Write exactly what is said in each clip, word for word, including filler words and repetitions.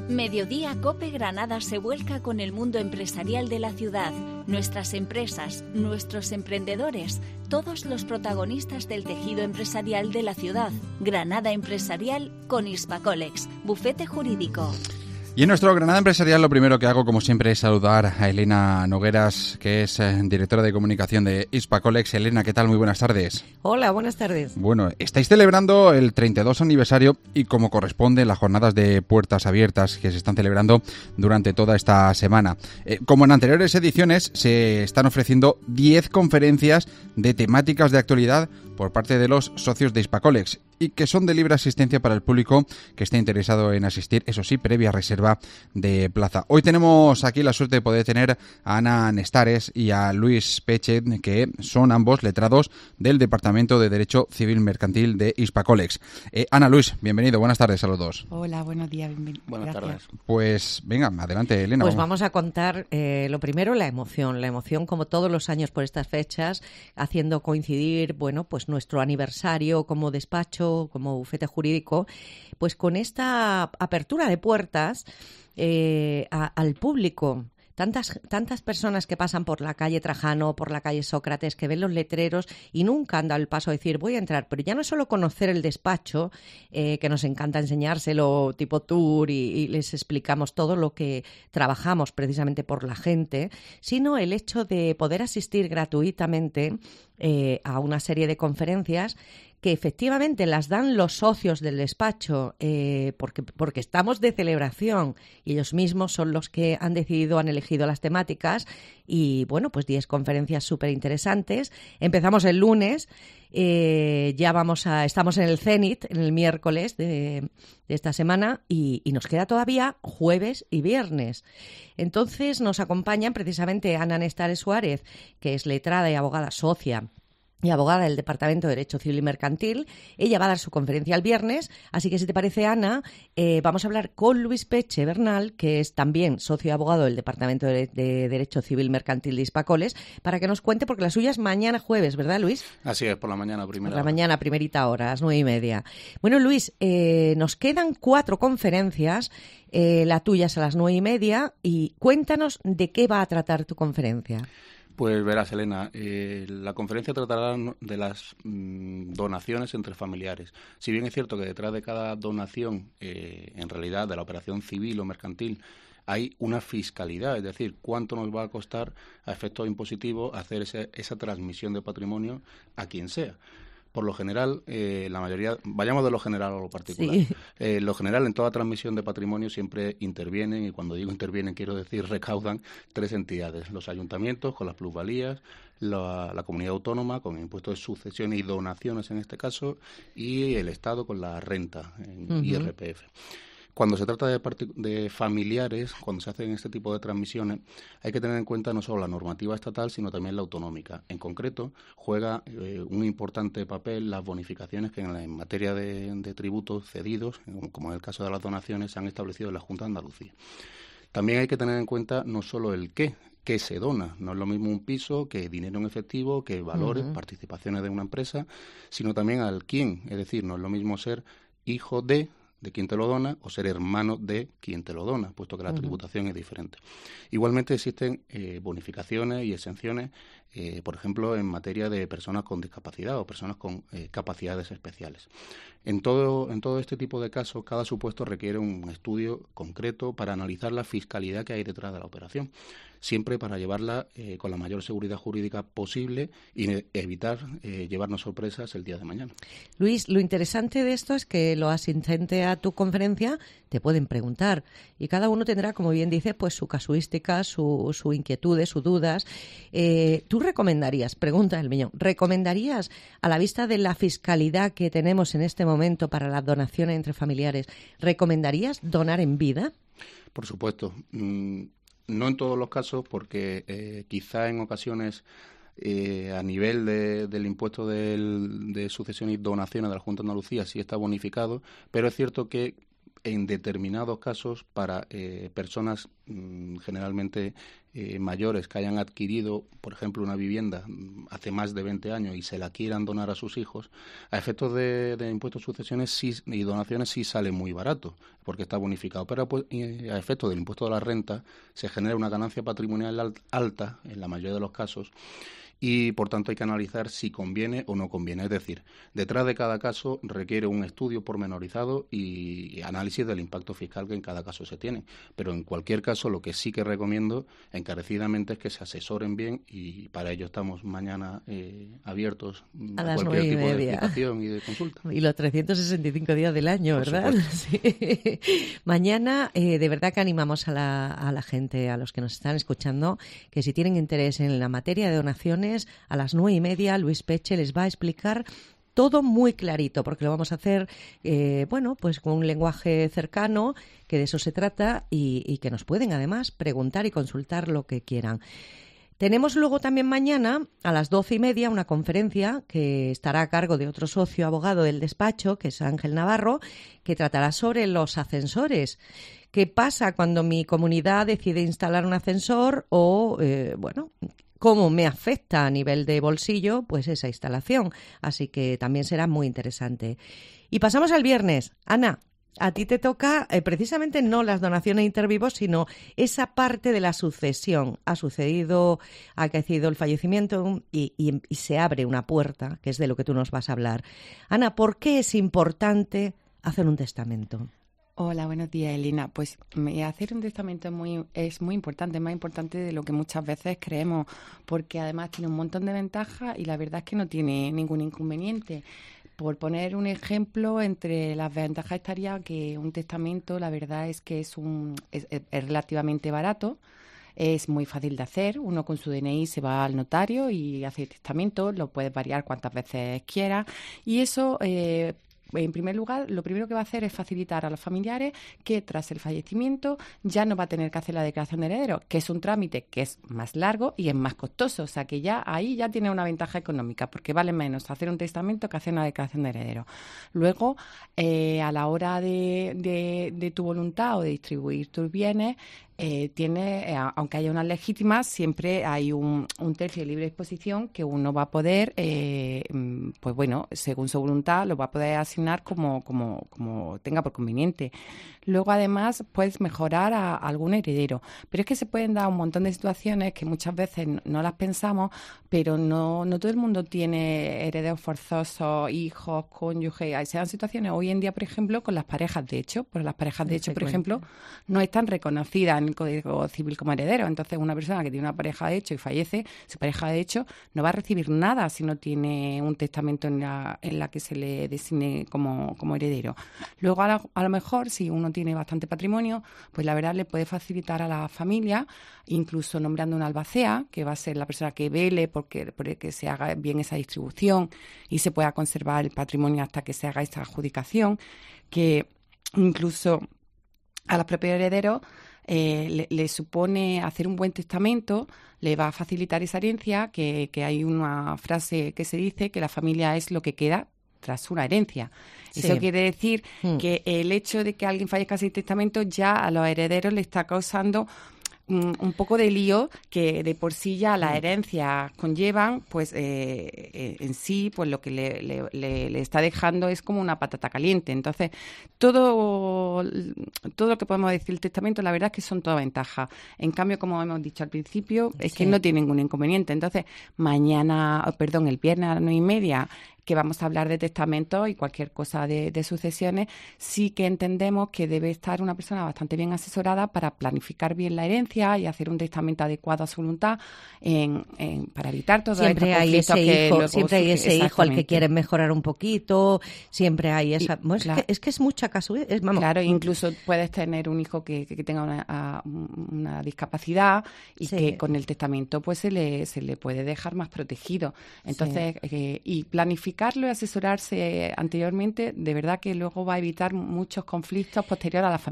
Mediodía Cope Granada se vuelca con el mundo empresarial de la ciudad, nuestras empresas, nuestros emprendedores, todos los protagonistas del tejido empresarial de la ciudad. Granada Empresarial con Hispacolex, bufete jurídico. Y en nuestro Granada Empresarial lo primero que hago, como siempre, es saludar a Elena Nogueras, que es eh, directora de comunicación de Hispacolex. Elena, ¿qué tal? Muy buenas tardes. Hola, buenas tardes. Bueno, estáis celebrando el treinta y dos aniversario y como corresponde las jornadas de puertas abiertas que se están celebrando durante toda esta semana. Eh, como en anteriores ediciones, se están ofreciendo diez conferencias de temáticas de actualidad por parte de los socios de Hispacolex y que son de libre asistencia para el público que esté interesado en asistir, eso sí, previa reserva de plaza. Hoy tenemos aquí la suerte de poder tener a Ana Nestares y a Luis Peche, que son ambos letrados del Departamento de Derecho Civil Mercantil de Hispacolex. Eh, Ana, Luis, bienvenido, buenas tardes a los dos. Hola, buenos días, bienvenido. Buenas Gracias. tardes. Pues venga, adelante, Elena. Pues vamos a contar, eh, lo primero, la emoción. La emoción, como todos los años por estas fechas, haciendo coincidir, bueno, pues nuestro aniversario como despacho, como bufete jurídico, pues con esta apertura de puertas eh, a, al público. Tantas, tantas personas que pasan por la calle Trajano, por la calle Sócrates, que ven los letreros y nunca han dado el paso a decir voy a entrar. Pero ya no es solo conocer el despacho, eh, que nos encanta enseñárselo tipo tour y, y les explicamos todo lo que trabajamos precisamente por la gente, sino el hecho de poder asistir gratuitamente eh, a una serie de conferencias que efectivamente las dan los socios del despacho eh, porque, porque estamos de celebración y ellos mismos son los que han decidido, han elegido las temáticas y bueno, pues diez conferencias súper interesantes. Empezamos el lunes, eh, ya vamos a, estamos en el Cenit, en el miércoles de, de esta semana y, y nos queda todavía jueves y viernes. Entonces nos acompañan precisamente Ana Nestares Suárez, que es letrada y abogada socia y abogada del Departamento de Derecho Civil y Mercantil. Ella va a dar su conferencia el viernes, así que si te parece, Ana, eh, vamos a hablar con Luis Peche Bernal, que es también socio y abogado del Departamento de, de Derecho Civil y Mercantil de Hispacolex, para que nos cuente, porque la suya es mañana jueves, ¿verdad, Luis? Así es, por la mañana, primera Por la hora. mañana, primerita hora, a las nueve y media. Bueno, Luis, eh, nos quedan cuatro conferencias, eh, la tuya es a las nueve y media, y cuéntanos de qué va a tratar tu conferencia. Pues verás, Elena, eh, la conferencia tratará de las mm, donaciones entre familiares. Si bien es cierto que detrás de cada donación, eh, en realidad de la operación civil o mercantil, hay una fiscalidad, es decir, cuánto nos va a costar a efectos impositivos hacer ese, esa transmisión de patrimonio a quien sea. Por lo general, eh, la mayoría, vayamos de lo general a lo particular. Sí. Eh, lo general, en toda transmisión de patrimonio siempre intervienen, y cuando digo intervienen quiero decir recaudan tres entidades: los ayuntamientos con las plusvalías, la, la comunidad autónoma con impuestos de sucesión y donaciones en este caso, y el Estado con la renta en Uh-huh. I R P F. Cuando se trata de, partic- de familiares, cuando se hacen este tipo de transmisiones, hay que tener en cuenta no solo la normativa estatal, sino también la autonómica. En concreto, juega eh, un importante papel las bonificaciones que en, la, en materia de, de tributos cedidos, como en el caso de las donaciones, se han establecido en la Junta de Andalucía. También hay que tener en cuenta no solo el qué, qué se dona. No es lo mismo un piso que dinero en efectivo, que valores, uh-huh. participaciones de una empresa, sino también al quién. Es decir, no es lo mismo ser hijo de... de quien te lo dona o ser hermano de quien te lo dona, puesto que la uh-huh. tributación es diferente. Igualmente existen eh, bonificaciones y exenciones, eh, por ejemplo, en materia de personas con discapacidad o personas con eh, capacidades especiales. En todo, en todo este tipo de casos, cada supuesto requiere un estudio concreto para analizar la fiscalidad que hay detrás de la operación, siempre para llevarla eh, con la mayor seguridad jurídica posible y evitar eh, llevarnos sorpresas el día de mañana. Luis, lo interesante de esto es que los asistentes a tu conferencia te pueden preguntar y cada uno tendrá, como bien dices, pues su casuística, su, su inquietudes, sus dudas. Eh, ¿Tú recomendarías, pregunta el millón, recomendarías a la vista de la fiscalidad que tenemos en este momento para las donaciones entre familiares, recomendarías donar en vida? Por supuesto. Mm, no en todos los casos, porque eh, quizá en ocasiones eh, a nivel de, del impuesto del, de sucesión y donaciones de la Junta de Andalucía sí está bonificado, pero es cierto que en determinados casos para eh, personas mmm, generalmente eh, mayores que hayan adquirido, por ejemplo, una vivienda hace más de veinte años y se la quieran donar a sus hijos, a efectos de, de impuestos de sucesiones sí, y donaciones sí sale muy barato, porque está bonificado, pero pues, a efectos del impuesto de la renta se genera una ganancia patrimonial alta, en la mayoría de los casos, y por tanto hay que analizar si conviene o no conviene. Es decir, detrás de cada caso requiere un estudio pormenorizado y análisis del impacto fiscal que en cada caso se tiene. Pero en cualquier caso, lo que sí que recomiendo encarecidamente es que se asesoren bien, y para ello estamos mañana eh, abiertos a, a cualquier tipo de explicación y de consulta. Y los trescientos sesenta y cinco días del año, por ¿verdad? Sí. Mañana eh, de verdad que animamos a la, a la gente, a los que nos están escuchando, que si tienen interés en la materia de donaciones, a las nueve y media Luis Peche les va a explicar todo muy clarito, porque lo vamos a hacer, eh, bueno, pues con un lenguaje cercano, que de eso se trata, y, y que nos pueden además preguntar y consultar lo que quieran. Tenemos luego también mañana a las doce y media una conferencia que estará a cargo de otro socio abogado del despacho, que es Ángel Navarro, que tratará sobre los ascensores. ¿Qué pasa cuando mi comunidad decide instalar un ascensor o, eh, bueno, cómo me afecta a nivel de bolsillo pues esa instalación? Así que también será muy interesante. Y pasamos al viernes. Ana, a ti te toca eh, precisamente no las donaciones intervivos, sino esa parte de la sucesión. Ha sucedido, ha acaecido el fallecimiento y, y, y se abre una puerta, que es de lo que tú nos vas a hablar. Ana, ¿por qué es importante hacer un testamento? Hola, buenos días, Elena. Pues hacer un testamento es muy, es muy importante, más importante de lo que muchas veces creemos, porque además tiene un montón de ventajas y la verdad es que no tiene ningún inconveniente. Por poner un ejemplo, entre las ventajas estaría que un testamento, la verdad es que es, un, es, es relativamente barato. Es muy fácil de hacer. Uno con su D N I se va al notario y hace el testamento, lo puedes variar cuantas veces quieras. Y eso, eh, en primer lugar, lo primero que va a hacer es facilitar a los familiares que tras el fallecimiento ya no va a tener que hacer la declaración de herederos, que es un trámite que es más largo y es más costoso. O sea que ya ahí ya tiene una ventaja económica, porque vale menos hacer un testamento que hacer una declaración de herederos. Luego, eh, a la hora de, de, de tu voluntad o de distribuir tus bienes, Eh, tiene, eh, aunque haya unas legítimas, siempre hay un, un tercio de libre disposición que uno va a poder, eh, pues bueno, según su voluntad, lo va a poder asignar como, como, como tenga por conveniente. Luego, además, puedes mejorar a, a algún heredero. Pero es que se pueden dar un montón de situaciones que muchas veces no, no las pensamos, pero no, no todo el mundo tiene herederos forzosos, hijos, cónyuges. Se dan situaciones hoy en día, por ejemplo, con las parejas de hecho. Pues las parejas de hecho, por ejemplo, no están reconocidas en el Código Civil como heredero. Entonces, una persona que tiene una pareja de hecho y fallece, su pareja de hecho no va a recibir nada si no tiene un testamento en la, en la que se le designe como, como heredero. Luego, a, la, a lo mejor, si uno tiene bastante patrimonio, pues la verdad le puede facilitar a la familia, incluso nombrando una albacea, que va a ser la persona que vele porque, porque se haga bien esa distribución y se pueda conservar el patrimonio hasta que se haga esta adjudicación, que incluso a los propios herederos Eh, le, le supone hacer un buen testamento, le va a facilitar esa herencia, que, que hay una frase que se dice que la familia es lo que queda tras una herencia. Sí. Eso quiere decir mm. que el hecho de que alguien fallezca sin testamento ya a los herederos le está causando un, un poco de lío que de por sí ya las herencias conllevan, pues eh, eh, en sí, pues lo que le, le, le, le está dejando es como una patata caliente. Entonces, todo, todo lo que podemos decir del testamento, la verdad es que son todas ventajas. En cambio, como hemos dicho al principio, es sí. que no tiene ningún inconveniente. Entonces, mañana, perdón, el viernes a las nueve y media, que vamos a hablar de testamentos y cualquier cosa de, de sucesiones, sí que entendemos que debe estar una persona bastante bien asesorada para planificar bien la herencia y hacer un testamento adecuado a su voluntad en, en, para evitar todo esto. Siempre hay ese hijo, siempre hay ese hijo al que quiere mejorar un poquito, siempre hay esa... Y, bueno, claro, es, que, es que es mucha casualidad. Es, vamos. Claro, incluso puedes tener un hijo que, que tenga una, una discapacidad y sí. que con el testamento pues se le, se le puede dejar más protegido. Entonces, sí. eh, y planificar y asesorarse anteriormente, de verdad que luego va a evitar muchos conflictos posteriores a la familia.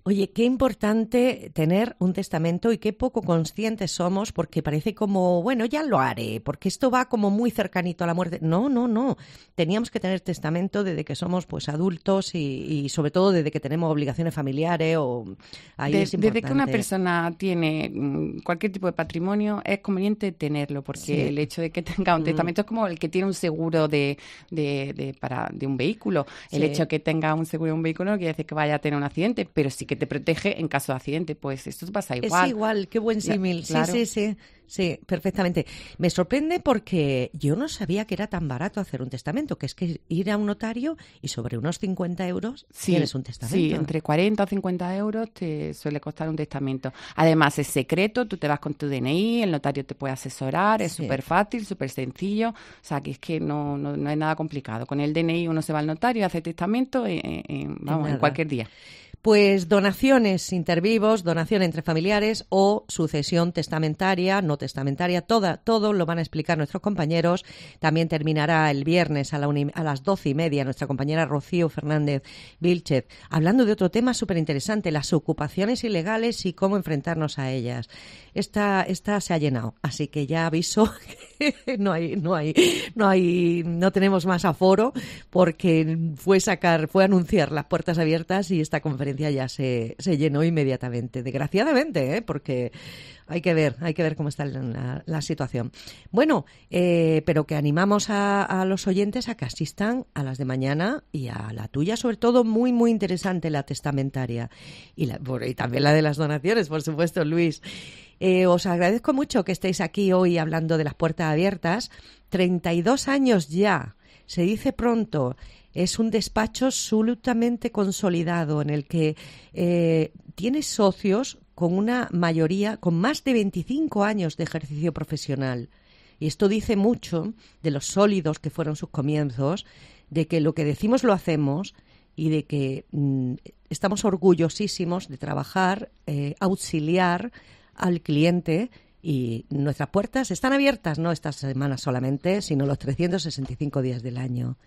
Oye, qué importante tener un testamento y qué poco conscientes somos, porque parece como, bueno, ya lo haré, porque esto va como muy cercanito a la muerte. No, no, no. Teníamos que tener testamento desde que somos pues adultos y, y sobre todo desde que tenemos obligaciones familiares. O ahí de, es importante. Desde que una persona tiene mm, cualquier tipo de patrimonio, es conveniente tenerlo, porque Sí. el hecho de que tenga un Mm. testamento es como el que tiene un seguro de, de, de, para, de un vehículo. El Sí. hecho de que tenga un seguro de un vehículo no quiere decir que vaya a tener un accidente, pero sí que te protege en caso de accidente. Pues esto pasa igual. Es igual, qué buen símil. Sí, Claro. sí, sí, sí, perfectamente. Me sorprende porque yo no sabía que era tan barato hacer un testamento, que es que ir a un notario y sobre unos cincuenta euros Sí, tienes un testamento. sí, entre cuarenta o cincuenta euros te suele costar un testamento. Además, es secreto, tú te vas con tu D N I, el notario te puede asesorar, es Sí. súper fácil, súper sencillo. O sea, que es que no, no, no es nada complicado. Con el D N I uno se va al notario y hace testamento en, en- en- vamos, en nada. cualquier día. Pues donaciones intervivos, donación entre familiares o sucesión testamentaria, no testamentaria, toda, todo lo van a explicar nuestros compañeros. También terminará el viernes a, la uni- a las doce y media nuestra compañera Rocío Fernández Vilchez, hablando de otro tema súper interesante, las ocupaciones ilegales y cómo enfrentarnos a ellas. Esta, esta se ha llenado, así que ya aviso que no hay, no hay, no hay, no tenemos más aforo porque fue sacar, fue anunciar las puertas abiertas y esta conferencia ya se, se llenó inmediatamente, desgraciadamente, ¿eh? Porque hay que ver, hay que ver cómo está la, la situación. Bueno, eh, pero que animamos a, a los oyentes a que asistan a las de mañana y a la tuya, sobre todo, muy, muy interesante la testamentaria y, la, y también la de las donaciones, por supuesto, Luis. Eh, os agradezco mucho que estéis aquí hoy hablando de las puertas abiertas. treinta y dos años ya, se dice pronto. Es un despacho absolutamente consolidado en el que eh, tiene socios con una mayoría, con más de veinticinco años de ejercicio profesional. Y esto dice mucho de los sólidos que fueron sus comienzos, de que lo que decimos lo hacemos y de que mm, estamos orgullosísimos de trabajar, eh, auxiliar al cliente. Y nuestras puertas están abiertas, no esta semana solamente, sino los trescientos sesenta y cinco días del año.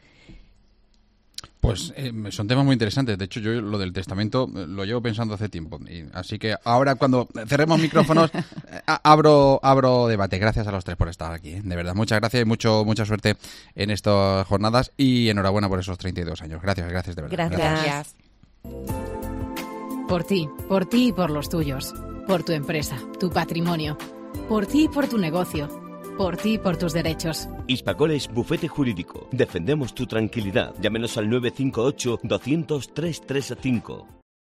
Pues eh, son temas muy interesantes. De hecho, yo lo del testamento eh, lo llevo pensando hace tiempo. Y, así que ahora, cuando cerremos micrófonos, eh, a- abro abro debate. Gracias a los tres por estar aquí. ¿eh? De verdad, muchas gracias y mucho mucha suerte en estas jornadas. Y enhorabuena por esos treinta y dos años. Gracias, gracias de verdad. Gracias. Gracias. Por ti, por ti y por los tuyos. Por tu empresa, tu patrimonio. Por ti y por tu negocio. Por ti y por tus derechos. Hispacoles Bufete Jurídico. Defendemos tu tranquilidad. Llámenos al nueve cinco ocho, doscientos, trescientos treinta y cinco.